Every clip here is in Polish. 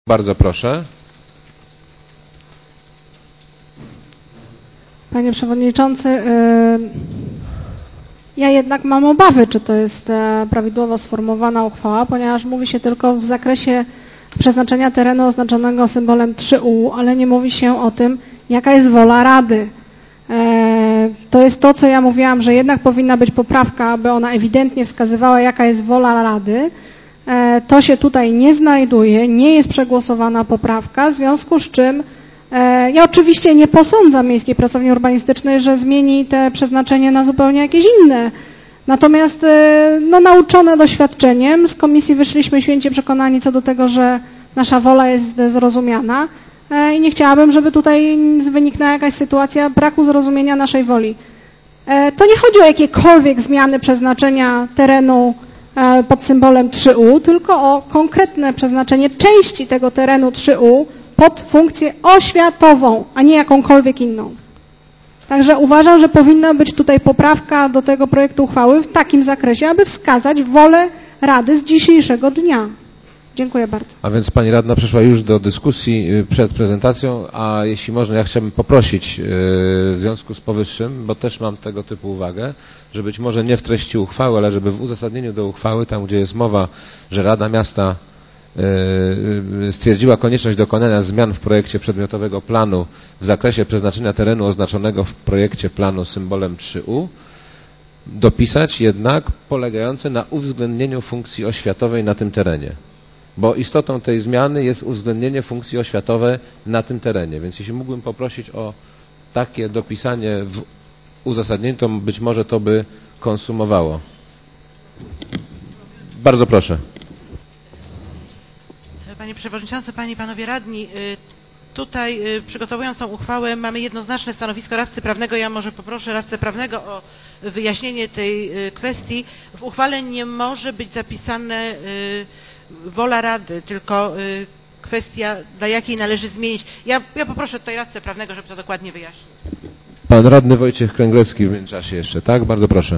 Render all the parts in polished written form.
Bardzo proszę. Panie Przewodniczący, ja jednak mam obawy, czy to jest prawidłowo sformułowana uchwała, ponieważ mówi się tylko w zakresie przeznaczenia terenu oznaczonego symbolem 3U, ale nie mówi się o tym, jaka jest wola Rady. To jest to, co ja mówiłam, że jednak powinna być poprawka, aby ona ewidentnie wskazywała, jaka jest wola Rady. To się tutaj nie znajduje, nie jest przegłosowana poprawka, w związku z czym ja oczywiście nie posądzam Miejskiej Pracowni Urbanistycznej, że zmieni te przeznaczenie na zupełnie jakieś inne. Natomiast no, nauczone doświadczeniem z komisji wyszliśmy święcie przekonani co do tego, że nasza wola jest zrozumiana i nie chciałabym, żeby tutaj wyniknęła jakaś sytuacja braku zrozumienia naszej woli. To nie chodzi o jakiekolwiek zmiany przeznaczenia terenu pod symbolem 3U, tylko o konkretne przeznaczenie części tego terenu 3U pod funkcję oświatową, a nie jakąkolwiek inną. Także uważam, że powinna być tutaj poprawka do tego projektu uchwały w takim zakresie, aby wskazać wolę Rady z dzisiejszego dnia. Dziękuję bardzo. A więc Pani Radna przeszła już do dyskusji przed prezentacją, a jeśli można, ja chciałbym poprosić w związku z powyższym, bo też mam tego typu uwagę, że być może nie w treści uchwały, ale żeby w uzasadnieniu do uchwały, tam gdzie jest mowa, że Rada Miasta stwierdziła konieczność dokonania zmian w projekcie przedmiotowego planu w zakresie przeznaczenia terenu oznaczonego w projekcie planu symbolem 3U, dopisać jednak polegające na uwzględnieniu funkcji oświatowej na tym terenie. Bo istotą tej zmiany jest uwzględnienie funkcji oświatowej na tym terenie. Więc jeśli mógłbym poprosić o takie dopisanie w uzasadnieniu, to być może to by konsumowało. Bardzo proszę. Panie Przewodniczący, Panie i Panowie Radni, tutaj przygotowując tą uchwałę mamy jednoznaczne stanowisko radcy prawnego. Ja może poproszę radcę prawnego o wyjaśnienie tej kwestii. W uchwale nie może być zapisane wola Rady, tylko kwestia, dla jakiej należy zmienić. Ja poproszę tutaj radcę prawnego, żeby to dokładnie wyjaśnić. Pan radny Wojciech Kręglewski w międzyczasie jeszcze, tak? Bardzo proszę.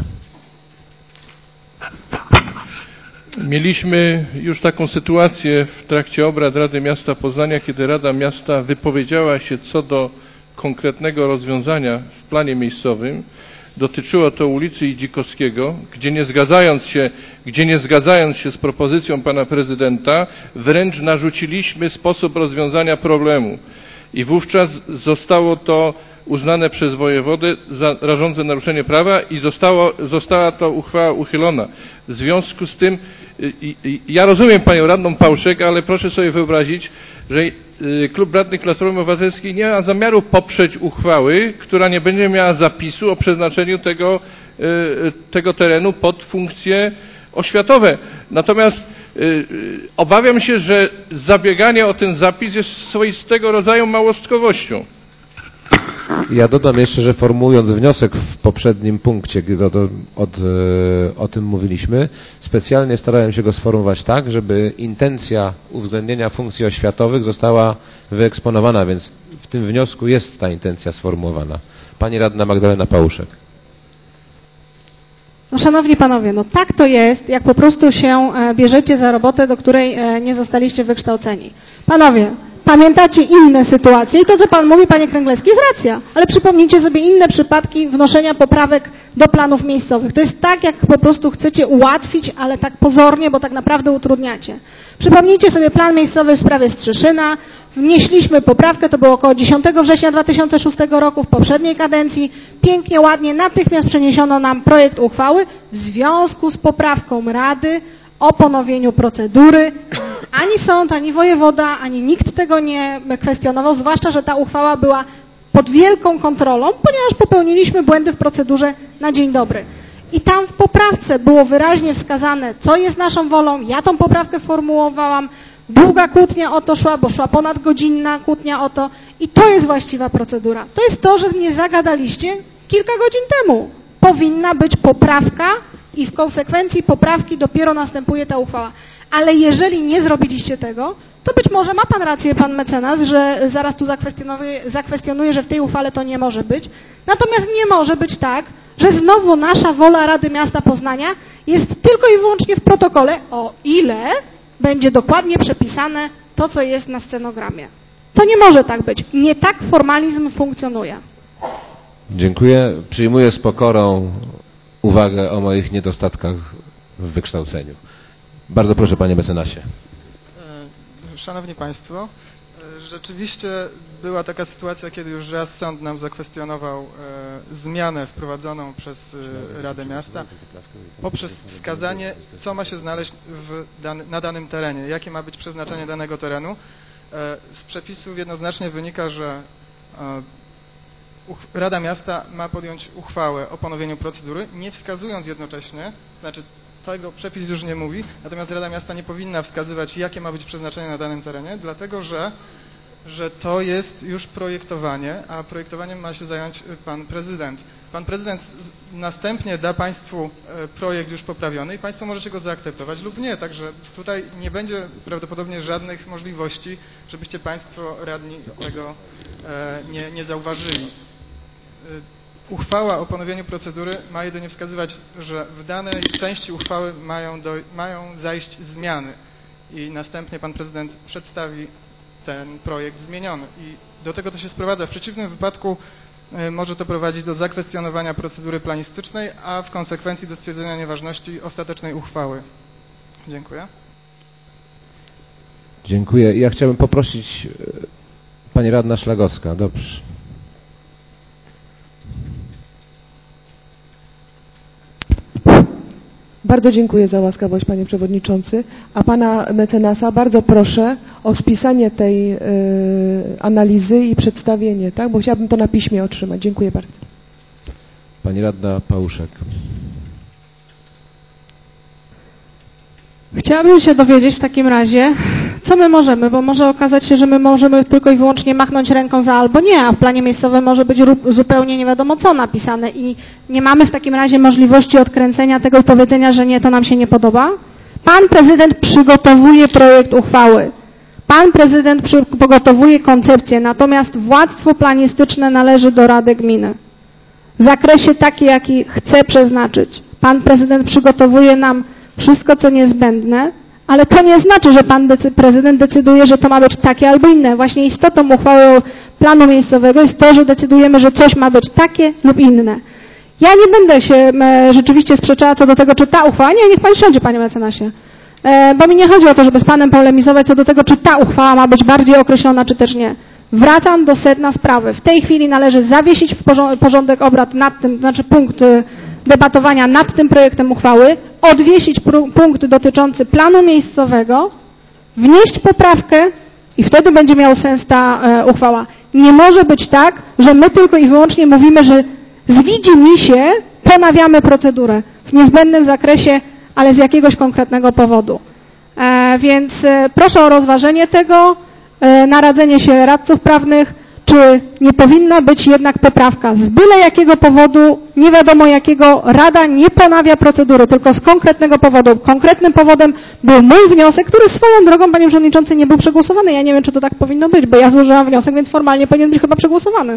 Mieliśmy już taką sytuację w trakcie obrad Rady Miasta Poznania, kiedy Rada Miasta wypowiedziała się co do konkretnego rozwiązania w planie miejscowym. Dotyczyło to ulicy Idzikowskiego, gdzie nie zgadzając się z propozycją pana prezydenta, wręcz narzuciliśmy sposób rozwiązania problemu. I wówczas zostało to uznane przez wojewodę za rażące naruszenie prawa i została ta uchwała uchylona. W związku z tym, ja rozumiem panią radną Pałszek, ale proszę sobie wyobrazić, że Klub Radnych Platformy Obywatelskiej nie ma zamiaru poprzeć uchwały, która nie będzie miała zapisu o przeznaczeniu tego terenu pod funkcje oświatowe. Natomiast obawiam się, że zabieganie o ten zapis jest swoistego rodzaju małostkowością. Ja dodam jeszcze, że formułując wniosek w poprzednim punkcie, gdy o tym mówiliśmy, specjalnie starałem się go sformułować tak, żeby intencja uwzględnienia funkcji oświatowych została wyeksponowana, więc w tym wniosku jest ta intencja sformułowana. Pani radna Magdalena Pałuszek. No, szanowni panowie, no tak to jest, jak po prostu się bierzecie za robotę, do której nie zostaliście wykształceni. Panowie, pamiętacie inne sytuacje i to, co pan mówi, panie Kręglewski, jest racja, ale przypomnijcie sobie inne przypadki wnoszenia poprawek do planów miejscowych. To jest tak, jak po prostu chcecie ułatwić, ale tak pozornie, bo tak naprawdę utrudniacie. Przypomnijcie sobie plan miejscowy w sprawie Strzyszyna. Wnieśliśmy poprawkę, to było około 10 września 2006 roku w poprzedniej kadencji. Pięknie, ładnie, natychmiast przeniesiono nam projekt uchwały w związku z poprawką Rady o ponowieniu procedury. Ani sąd, ani wojewoda, ani nikt tego nie kwestionował, zwłaszcza, że ta uchwała była pod wielką kontrolą, ponieważ popełniliśmy błędy w procedurze na dzień dobry. I tam w poprawce było wyraźnie wskazane, co jest naszą wolą. Ja tą poprawkę formułowałam. Długa kłótnia o to szła, bo szła ponadgodzinna kłótnia o to. I to jest właściwa procedura. To jest to, że mnie zagadaliście kilka godzin temu. Powinna być poprawka i w konsekwencji poprawki dopiero następuje ta uchwała. Ale jeżeli nie zrobiliście tego, to być może ma pan rację, pan mecenas, że zaraz tu zakwestionuje, że w tej uchwale to nie może być. Natomiast nie może być tak, że znowu nasza wola Rady Miasta Poznania jest tylko i wyłącznie w protokole, o ile będzie dokładnie przepisane to, co jest na scenogramie. To nie może tak być. Nie tak formalizm funkcjonuje. Dziękuję. Przyjmuję z pokorą uwagę o moich niedostatkach w wykształceniu. Bardzo proszę, panie mecenasie. Szanowni Państwo, rzeczywiście była taka sytuacja, kiedy już raz sąd nam zakwestionował zmianę wprowadzoną przez Radę Miasta poprzez wskazanie, co ma się znaleźć na danym terenie, jakie ma być przeznaczenie danego terenu. Z przepisów jednoznacznie wynika, że Rada Miasta ma podjąć uchwałę o ponowieniu procedury, nie wskazując jednocześnie, znaczy tego przepis już nie mówi, natomiast Rada Miasta nie powinna wskazywać, jakie ma być przeznaczenie na danym terenie, dlatego że to jest już projektowanie, a projektowaniem ma się zająć pan prezydent. Pan prezydent następnie da Państwu projekt już poprawiony i Państwo możecie go zaakceptować lub nie, także tutaj nie będzie prawdopodobnie żadnych możliwości, żebyście Państwo radni tego nie zauważyli. Uchwała o ponowieniu procedury ma jedynie wskazywać, że w danej części uchwały mają zajść zmiany i następnie pan prezydent przedstawi ten projekt zmieniony i do tego to się sprowadza. W przeciwnym wypadku może to prowadzić do zakwestionowania procedury planistycznej, a w konsekwencji do stwierdzenia nieważności ostatecznej uchwały. Dziękuję. Dziękuję. Ja chciałbym poprosić pani radna Szlagowska. Dobrze. Bardzo dziękuję za łaskawość, panie przewodniczący, a pana mecenasa bardzo proszę o spisanie tej analizy i przedstawienie, tak, bo chciałabym to na piśmie otrzymać. Dziękuję bardzo. Pani radna Pałuszek. Chciałabym się dowiedzieć w takim razie, co my możemy, bo może okazać się, że my możemy tylko i wyłącznie machnąć ręką za albo nie, a w planie miejscowym może być zupełnie nie wiadomo co napisane i nie mamy w takim razie możliwości odkręcenia tego i powiedzenia, że nie, to nam się nie podoba. Pan prezydent przygotowuje projekt uchwały. Pan prezydent przygotowuje koncepcję, natomiast władztwo planistyczne należy do Rady Gminy. W zakresie taki, jaki chce przeznaczyć. Pan prezydent przygotowuje nam wszystko, co niezbędne, ale to nie znaczy, że pan prezydent decyduje, że to ma być takie albo inne. Właśnie istotą uchwały planu miejscowego jest to, że decydujemy, że coś ma być takie lub inne. Ja nie będę się rzeczywiście sprzeczała co do tego, czy ta uchwała, niech pan siądzie, panie mecenasie, bo mi nie chodzi o to, żeby z panem polemizować co do tego, czy ta uchwała ma być bardziej określona, czy też nie. Wracam do sedna sprawy. W tej chwili należy zawiesić w porządek obrad nad tym, znaczy punkt debatowania nad tym projektem uchwały, odwiesić punkt dotyczący planu miejscowego, wnieść poprawkę i wtedy będzie miał sens ta uchwała. Nie może być tak, że my tylko i wyłącznie mówimy, że z widzimisię ponawiamy procedurę w niezbędnym zakresie, ale z jakiegoś konkretnego powodu. Więc proszę o rozważenie tego, naradzenie się radców prawnych, czy nie powinna być jednak poprawka. Z byle jakiego powodu, nie wiadomo jakiego, Rada nie ponawia procedury, tylko z konkretnego powodu. Konkretnym powodem był mój wniosek, który swoją drogą, panie przewodniczący, nie był przegłosowany. Ja nie wiem, czy to tak powinno być, bo ja złożyłam wniosek, więc formalnie powinien być chyba przegłosowany.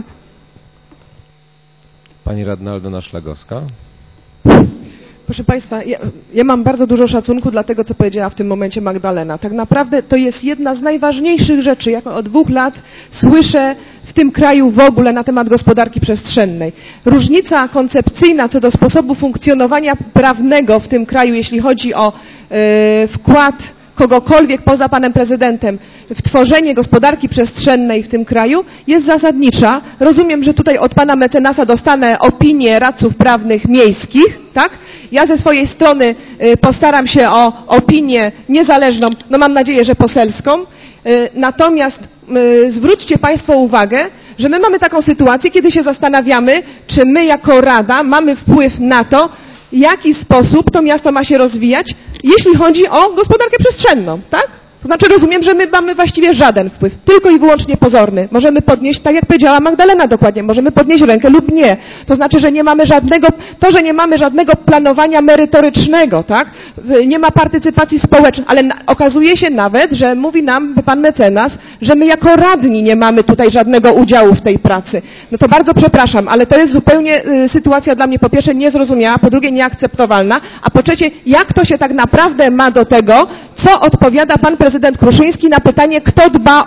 Pani radna Aldona Szlagowska. Proszę Państwa, ja mam bardzo dużo szacunku dla tego, co powiedziała w tym momencie Magdalena. Tak naprawdę to jest jedna z najważniejszych rzeczy, jaką od 2 lat słyszę w tym kraju w ogóle na temat gospodarki przestrzennej. Różnica koncepcyjna co do sposobu funkcjonowania prawnego w tym kraju, jeśli chodzi o wkład kogokolwiek poza panem prezydentem w tworzenie gospodarki przestrzennej w tym kraju jest zasadnicza. Rozumiem, że tutaj od pana mecenasa dostanę opinię radców prawnych miejskich, tak? Ja ze swojej strony postaram się o opinię niezależną, no mam nadzieję, że poselską. Natomiast zwróćcie Państwo uwagę, że my mamy taką sytuację, kiedy się zastanawiamy, czy my jako Rada mamy wpływ na to, w jaki sposób to miasto ma się rozwijać, jeśli chodzi o gospodarkę przestrzenną, tak? To znaczy rozumiem, że my mamy właściwie żaden wpływ, tylko i wyłącznie pozorny. Możemy podnieść, tak jak powiedziała Magdalena dokładnie, możemy podnieść rękę lub nie. To znaczy, że nie mamy żadnego planowania merytorycznego, tak? Nie ma partycypacji społecznej, ale okazuje się nawet, że mówi nam pan mecenas, że my jako radni nie mamy tutaj żadnego udziału w tej pracy. No to bardzo przepraszam, ale to jest zupełnie sytuacja dla mnie po pierwsze niezrozumiała, po drugie nieakceptowalna, a po trzecie, jak to się tak naprawdę ma do tego, co odpowiada pan prezydent Kruszyński na pytanie, kto dba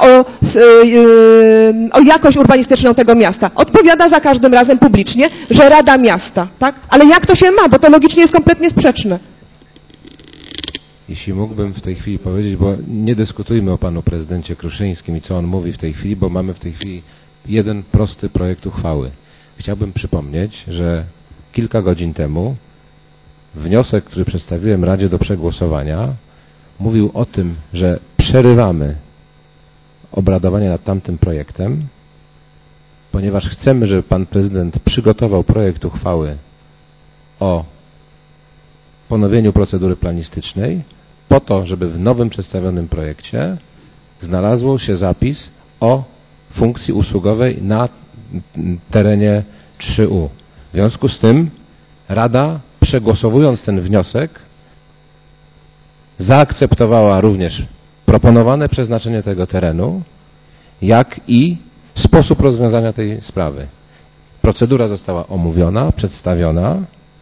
o jakość urbanistyczną tego miasta. Odpowiada za każdym razem publicznie, że Rada Miasta, tak? Ale jak to się ma, bo to logicznie jest kompletnie sprzeczne. Jeśli mógłbym w tej chwili powiedzieć, bo nie dyskutujmy o panu prezydencie Kruszyńskim i co on mówi w tej chwili, bo mamy w tej chwili jeden prosty projekt uchwały. Chciałbym przypomnieć, że kilka godzin temu wniosek, który przedstawiłem Radzie do przegłosowania, mówił o tym, że przerywamy obradowania nad tamtym projektem, ponieważ chcemy, żeby pan prezydent przygotował projekt uchwały o ponowieniu procedury planistycznej, po to, żeby w nowym przedstawionym projekcie znalazł się zapis o funkcji usługowej na terenie 3U. W związku z tym Rada, przegłosowując ten wniosek, zaakceptowała również proponowane przeznaczenie tego terenu, jak i sposób rozwiązania tej sprawy. Procedura została omówiona, przedstawiona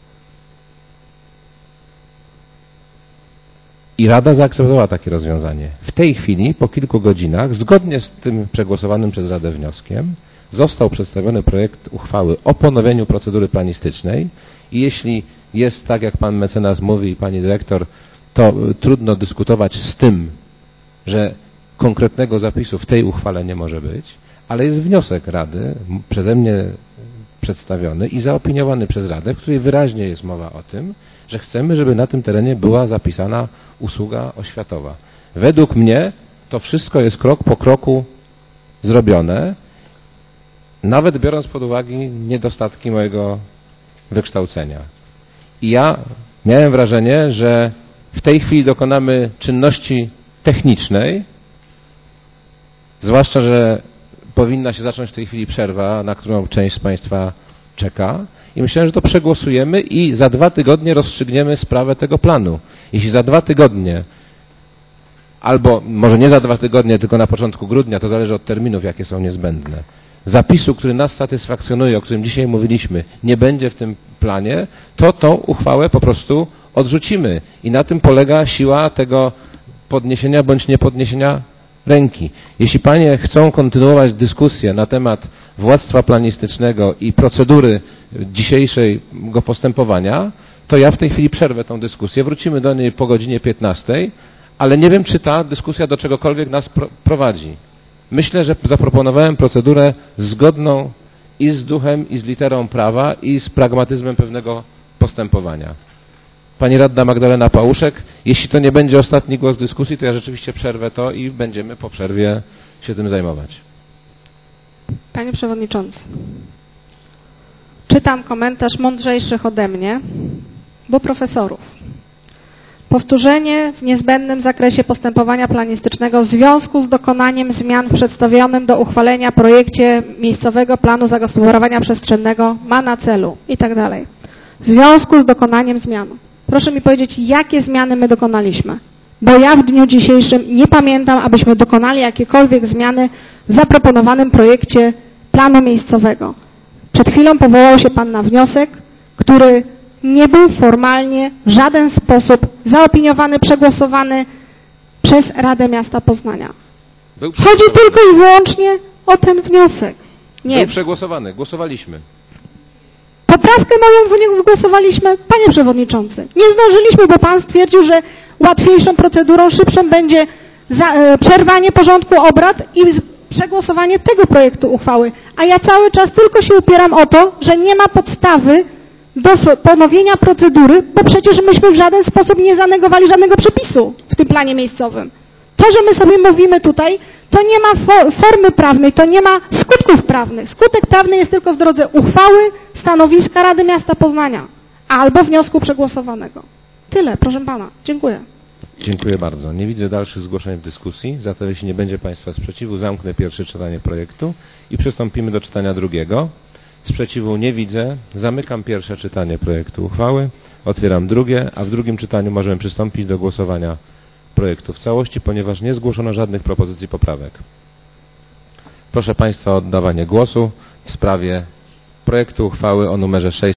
i Rada zaakceptowała takie rozwiązanie. W tej chwili, po kilku godzinach, zgodnie z tym przegłosowanym przez Radę wnioskiem, został przedstawiony projekt uchwały o ponowieniu procedury planistycznej i jeśli jest tak, jak pan mecenas mówi i pani dyrektor, to trudno dyskutować z tym, że konkretnego zapisu w tej uchwale nie może być, ale jest wniosek Rady, przeze mnie przedstawiony i zaopiniowany przez Radę, w której wyraźnie jest mowa o tym, że chcemy, żeby na tym terenie była zapisana usługa oświatowa. Według mnie to wszystko jest krok po kroku zrobione, nawet biorąc pod uwagę niedostatki mojego wykształcenia. I ja miałem wrażenie, że w tej chwili dokonamy czynności technicznej, zwłaszcza, że powinna się zacząć w tej chwili przerwa, na którą część z Państwa czeka i myślałem, że to przegłosujemy i za 2 tygodnie rozstrzygniemy sprawę tego planu. Jeśli za 2 tygodnie, albo może nie za 2 tygodnie, tylko na początku grudnia, to zależy od terminów, jakie są niezbędne, zapisu, który nas satysfakcjonuje, o którym dzisiaj mówiliśmy, nie będzie w tym planie, to tą uchwałę po prostu odrzucimy. I na tym polega siła tego podniesienia bądź niepodniesienia ręki. Jeśli panie chcą kontynuować dyskusję na temat władztwa planistycznego i procedury dzisiejszego postępowania, to ja w tej chwili przerwę tą dyskusję. Wrócimy do niej po godzinie 15, ale nie wiem, czy ta dyskusja do czegokolwiek nas prowadzi. Myślę, że zaproponowałem procedurę zgodną i z duchem, i z literą prawa, i z pragmatyzmem pewnego postępowania. Pani radna Magdalena Pałuszek, jeśli to nie będzie ostatni głos dyskusji, to ja rzeczywiście przerwę to i będziemy po przerwie się tym zajmować. Panie Przewodniczący, czytam komentarz mądrzejszych ode mnie, bo profesorów. Powtórzenie w niezbędnym zakresie postępowania planistycznego w związku z dokonaniem zmian w przedstawionym do uchwalenia projekcie miejscowego planu zagospodarowania przestrzennego ma na celu i tak dalej. W związku z dokonaniem zmian. Proszę mi powiedzieć, jakie zmiany my dokonaliśmy, bo ja w dniu dzisiejszym nie pamiętam, abyśmy dokonali jakiekolwiek zmiany w zaproponowanym projekcie planu miejscowego. Przed chwilą powołał się Pan na wniosek, który nie był formalnie w żaden sposób zaopiniowany, przegłosowany przez Radę Miasta Poznania. Chodzi tylko i wyłącznie o ten wniosek. Nie. Był przegłosowany, głosowaliśmy. Poprawkę moją wygłosowaliśmy, Panie Przewodniczący. Nie zdążyliśmy, bo Pan stwierdził, że łatwiejszą procedurą, szybszą będzie przerwanie porządku obrad i przegłosowanie tego projektu uchwały. A ja cały czas tylko się upieram o to, że nie ma podstawy do ponowienia procedury, bo przecież myśmy w żaden sposób nie zanegowali żadnego przepisu w tym planie miejscowym. To, że my sobie mówimy tutaj, to nie ma formy prawnej, to nie ma skutków prawnych. Skutek prawny jest tylko w drodze uchwały, stanowiska Rady Miasta Poznania albo wniosku przegłosowanego. Tyle, proszę Pana. Dziękuję. Dziękuję bardzo. Nie widzę dalszych zgłoszeń w dyskusji, zatem jeśli nie będzie Państwa sprzeciwu, zamknę pierwsze czytanie projektu i przystąpimy do czytania drugiego. Sprzeciwu nie widzę. Zamykam pierwsze czytanie projektu uchwały. Otwieram drugie, a w drugim czytaniu możemy przystąpić do głosowania projektu w całości, ponieważ nie zgłoszono żadnych propozycji poprawek. Proszę Państwa o oddawanie głosu w sprawie projektu uchwały o numerze 6.